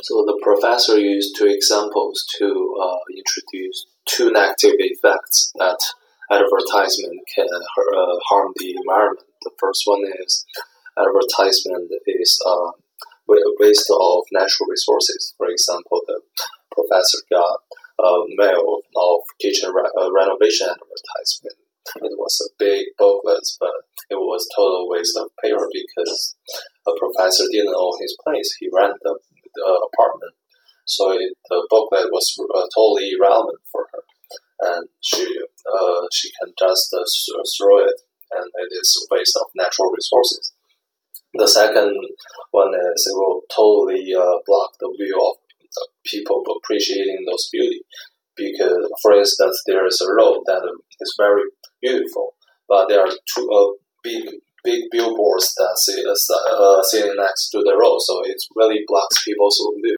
So the professor used two examples to introduce two negative effects that advertisement can harm the environment. The first one is advertisement is waste of natural resources. For example, the professor got a mail of kitchen renovation advertisement. It was a big booklet, but it was total waste of paper because a professor didn't own his place. He rented the apartment, so the booklet was totally irrelevant for her, and she can just throw it, and it is a waste of natural resources. The second one is it will totally block the view of people appreciating those beauty. Because, for instance, there is a road that is very beautiful, but there are two big billboards that sitting next to the road, so it really blocks people's view.